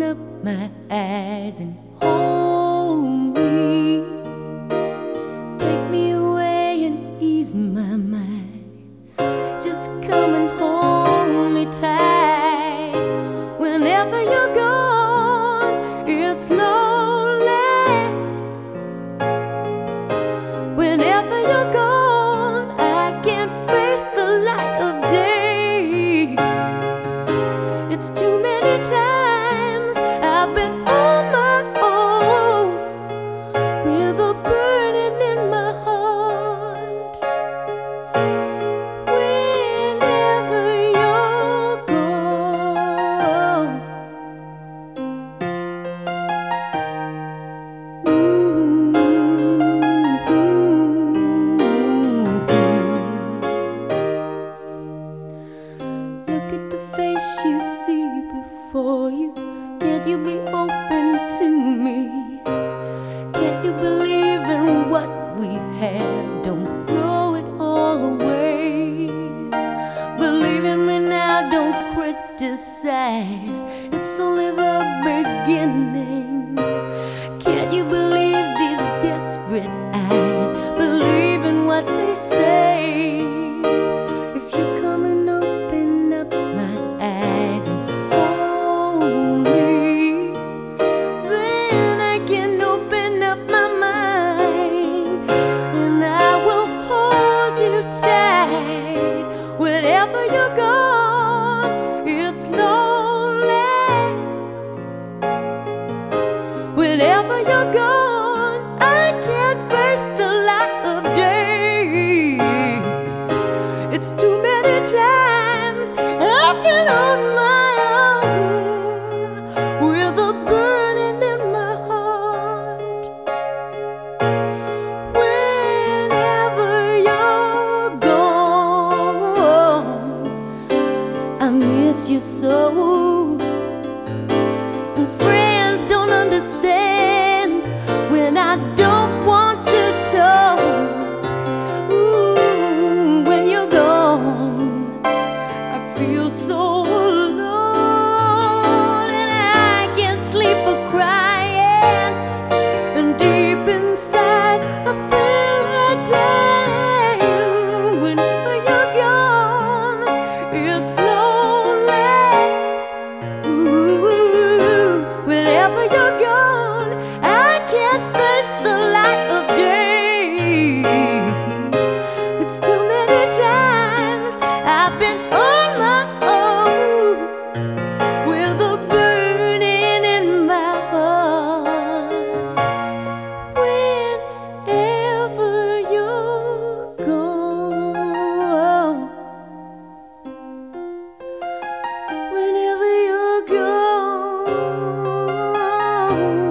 up my eyes and hold me. Take me away and ease my mind. Just come and hold me tight. Whenever you're gone, it's lonely. Whenever you're gone, I can't face the light of day. It's too many times I've been on my own, with a burning in my heart. Whenever you're gone, look at the face you see before you. Can't you be open to me? Can't you believe in what we have? Don't throw it all away. Believe in me now, don't criticize. It's only the beginning. Can't you believe these desperate eyes? Believe in what they say. If you come and open up my eyes and hold me, then I can open up my mind, and I will hold you tight. Wherever you're gone, it's lonely. Whenever you're gone, I can't face the light of day. It's too many times I've been on my own, with a burning in my heart. Whenever you're gone, I miss you so. And friends don't understand when I don't want to talk. Ooh, when you're gone, I feel so alone, and I can't sleep for crying. And deep inside, I feel like dying. Whenever you're gone, it's lonely. Ooh, whenever you're gone, I can't face the light of day. It's too many times I've been on my own, with a burning in my heart. Whenever you're gone, whenever you're gone.